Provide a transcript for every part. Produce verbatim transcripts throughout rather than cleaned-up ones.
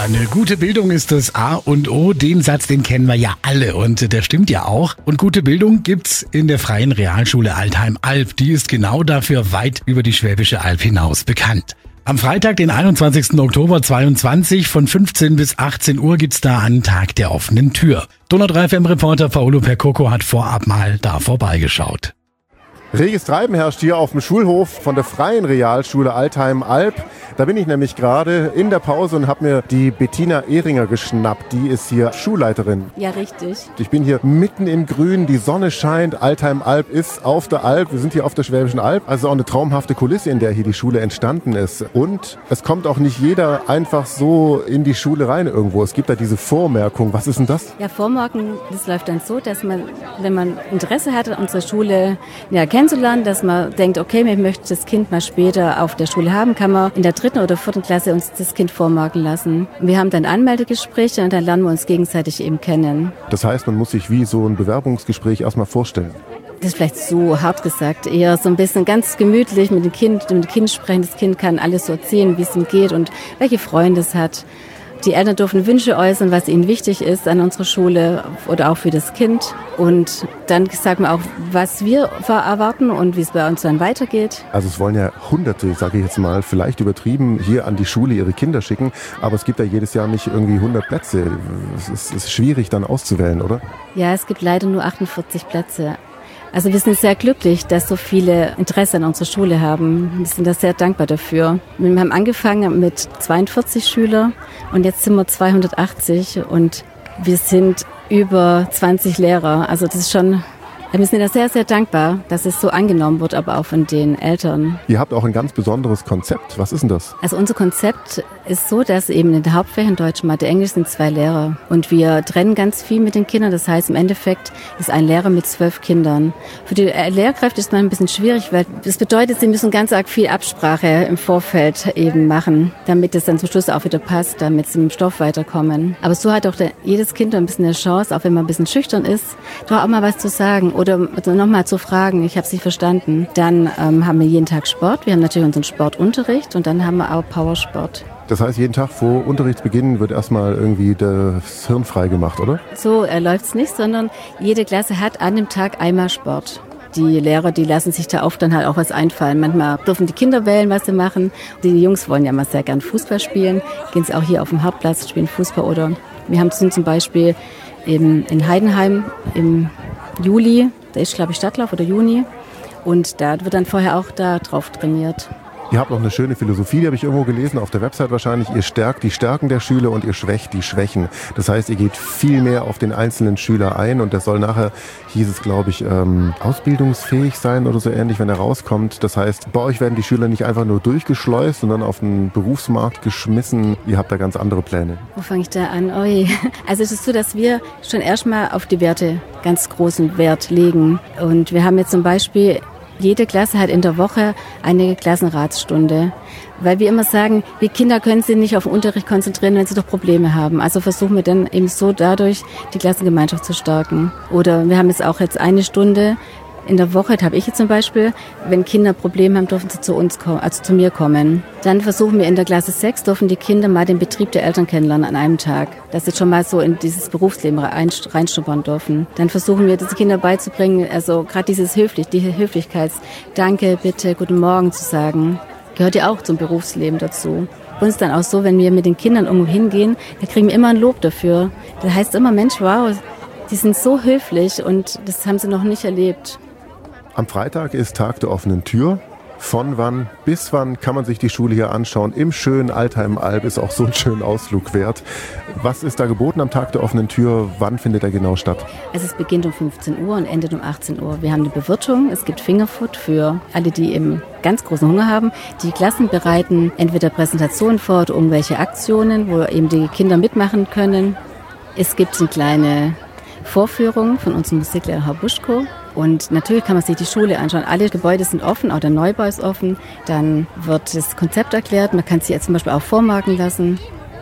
Eine gute Bildung ist das A und O. Den Satz, den kennen wir ja alle und der stimmt ja auch. Und gute Bildung gibt's in der Freien Realschule Altheim-Alb. Die ist genau dafür weit über die Schwäbische Alb hinaus bekannt. Am Freitag, den einundzwanzigsten Oktober zweiundzwanzig, von fünfzehn bis achtzehn Uhr gibt's da einen Tag der offenen Tür. Donau drei F M-Reporter Paolo Percoco hat vorab mal da vorbeigeschaut. Reges Treiben herrscht hier auf dem Schulhof von der Freien Realschule Altheim-Alb. Da bin ich nämlich gerade in der Pause und habe mir die Bettina Ehringer geschnappt. Die ist hier Schulleiterin. Ja, richtig. Ich bin hier mitten im Grün, die Sonne scheint, Altheim-Alb ist auf der Alb. Wir sind hier auf der Schwäbischen Alb. Also auch eine traumhafte Kulisse, in der hier die Schule entstanden ist. Und es kommt auch nicht jeder einfach so in die Schule rein irgendwo. Es gibt da diese Vormerkung. Was ist denn das? Ja, Vormerken, das läuft dann so, dass man, wenn man Interesse hat, unsere Schule ja, kennenzulernen, dass man denkt, okay, wir möchten das Kind mal später auf der Schule haben, kann man in der dritten oder vierten Klasse uns das Kind vormerken lassen. Wir haben dann Anmeldegespräche und dann lernen wir uns gegenseitig eben kennen. Das heißt, man muss sich wie so ein Bewerbungsgespräch erstmal vorstellen. Das ist vielleicht so hart gesagt, eher so ein bisschen ganz gemütlich mit dem Kind, mit dem Kind sprechen. Das Kind kann alles so erzählen, wie es ihm geht und welche Freunde es hat. Die Eltern dürfen Wünsche äußern, was ihnen wichtig ist an unserer Schule oder auch für das Kind. Und dann sagen wir auch, was wir erwarten und wie es bei uns dann weitergeht. Also es wollen ja Hunderte, sage ich jetzt mal, vielleicht übertrieben, hier an die Schule ihre Kinder schicken. Aber es gibt ja jedes Jahr nicht irgendwie hundert Plätze. Es ist, es ist schwierig dann auszuwählen, oder? Ja, es gibt leider nur achtundvierzig Plätze. Also wir sind sehr glücklich, dass so viele Interesse an unserer Schule haben. Wir sind da sehr dankbar dafür. Wir haben angefangen mit zweiundvierzig Schülern und jetzt sind wir zweihundertachtzig und wir sind über zwanzig Lehrer. Also das ist schon, wir sind da sehr, sehr dankbar, dass es so angenommen wird, aber auch von den Eltern. Ihr habt auch ein ganz besonderes Konzept. Was ist denn das? Also unser Konzept ist so, dass eben in der Hauptfächer Deutsch, Mathe, Englisch sind zwei Lehrer. Und wir trennen ganz viel mit den Kindern. Das heißt, im Endeffekt ist ein Lehrer mit zwölf Kindern. Für die Lehrkräfte ist es ein bisschen schwierig, weil das bedeutet, sie müssen ganz arg viel Absprache im Vorfeld eben machen, damit es dann zum Schluss auch wieder passt, damit sie mit dem Stoff weiterkommen. Aber so hat auch der, jedes Kind ein bisschen eine Chance, auch wenn man ein bisschen schüchtern ist, doch auch mal was zu sagen oder nochmal zu fragen, ich habe es nicht verstanden. Dann ähm, haben wir jeden Tag Sport. Wir haben natürlich unseren Sportunterricht und dann haben wir auch Powersport. Das heißt, jeden Tag vor Unterrichtsbeginn wird erstmal irgendwie das Hirn frei gemacht, oder? So äh, läuft es nicht, sondern jede Klasse hat an dem Tag einmal Sport. Die Lehrer, die lassen sich da oft dann halt auch was einfallen. Manchmal dürfen die Kinder wählen, was sie machen. Die Jungs wollen ja mal sehr gern Fußball spielen. Gehen sie auch hier auf dem Hauptplatz, spielen Fußball. Oder wir haben sind zum Beispiel eben in Heidenheim im Juli, da ist glaube ich Stadtlauf oder Juni. Und da wird dann vorher auch da drauf trainiert. Ihr habt noch eine schöne Philosophie, die habe ich irgendwo gelesen, auf der Website wahrscheinlich. Ihr stärkt die Stärken der Schüler und ihr schwächt die Schwächen. Das heißt, ihr geht viel mehr auf den einzelnen Schüler ein und der soll nachher, hieß es glaube ich, ähm, ausbildungsfähig sein oder so ähnlich, wenn er rauskommt. Das heißt, bei euch werden die Schüler nicht einfach nur durchgeschleust, sondern auf den Berufsmarkt geschmissen. Ihr habt da ganz andere Pläne. Wo fange ich da an? Ui. Also es ist so, dass wir schon erstmal auf die Werte ganz großen Wert legen. Und wir haben jetzt zum Beispiel jede Klasse hat in der Woche eine Klassenratsstunde, weil wir immer sagen, wir Kinder können sich nicht auf den Unterricht konzentrieren, wenn sie doch Probleme haben. Also versuchen wir dann eben so dadurch die Klassengemeinschaft zu stärken. Oder wir haben jetzt auch jetzt eine Stunde in der Woche, da habe ich jetzt zum Beispiel, wenn Kinder Probleme haben, dürfen sie zu uns kommen, also zu mir kommen. Dann versuchen wir in der Klasse sechs, dürfen die Kinder mal den Betrieb der Eltern kennenlernen an einem Tag, dass sie schon mal so in dieses Berufsleben reinschnuppern dürfen. Dann versuchen wir, diese Kinder beizubringen, also gerade dieses Höflich, die Höflichkeits, Danke, bitte, guten Morgen zu sagen, gehört ja auch zum Berufsleben dazu. Bei uns dann auch so, wenn wir mit den Kindern irgendwo hingehen, da kriegen wir immer ein Lob dafür. Da heißt immer, Mensch, wow, die sind so höflich und das haben sie noch nicht erlebt. Am Freitag ist Tag der offenen Tür. Von wann bis wann kann man sich die Schule hier anschauen? Im schönen Altheim-Alb ist auch so ein schöner Ausflug wert. Was ist da geboten am Tag der offenen Tür? Wann findet er genau statt? Also es beginnt um fünfzehn Uhr und endet um achtzehn Uhr. Wir haben eine Bewirtung, es gibt Fingerfood für alle, die eben ganz großen Hunger haben. Die Klassen bereiten entweder Präsentationen vor oder irgendwelche Aktionen, wo eben die Kinder mitmachen können. Es gibt eine kleine Vorführung von unserem Musiklehrer Herr Buschko. Und natürlich kann man sich die Schule anschauen. Alle Gebäude sind offen, auch der Neubau ist offen. Dann wird das Konzept erklärt. Man kann sich jetzt zum Beispiel auch vormarken lassen.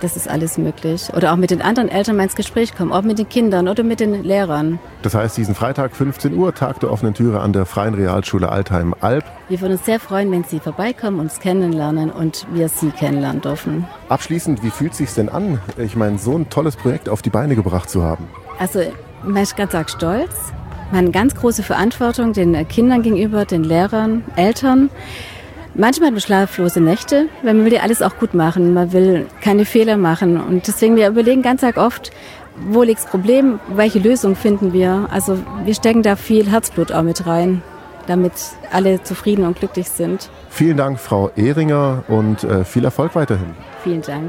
Das ist alles möglich. Oder auch mit den anderen Eltern mal ins Gespräch kommen, auch mit den Kindern oder mit den Lehrern. Das heißt, diesen Freitag fünfzehn Uhr, Tag der offenen Türe an der Freien Realschule Altheim-Alb. Wir würden uns sehr freuen, wenn Sie vorbeikommen, uns kennenlernen und wir Sie kennenlernen dürfen. Abschließend, wie fühlt es sich denn an, ich meine, so ein tolles Projekt auf die Beine gebracht zu haben? Also, man ist ganz arg stolz. Man hat eine ganz große Verantwortung den Kindern gegenüber, den Lehrern, Eltern. Manchmal hat man schlaflose Nächte, weil man will ja alles auch gut machen. Man will keine Fehler machen. Und deswegen, wir überlegen ganz arg oft, wo liegt das Problem, welche Lösung finden wir. Also wir stecken da viel Herzblut auch mit rein, damit alle zufrieden und glücklich sind. Vielen Dank, Frau Ehringer, und äh, viel Erfolg weiterhin. Vielen Dank.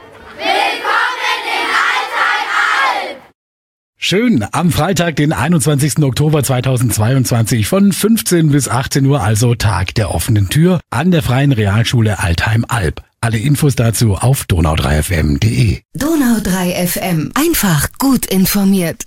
Schön, am Freitag, den einundzwanzigsten Oktober zweitausendzweiundzwanzig von fünfzehn bis achtzehn Uhr, also Tag der offenen Tür an der Freien Realschule Altheim-Alb. Alle Infos dazu auf donau drei f m punkt de. Donau drei F M, einfach gut informiert.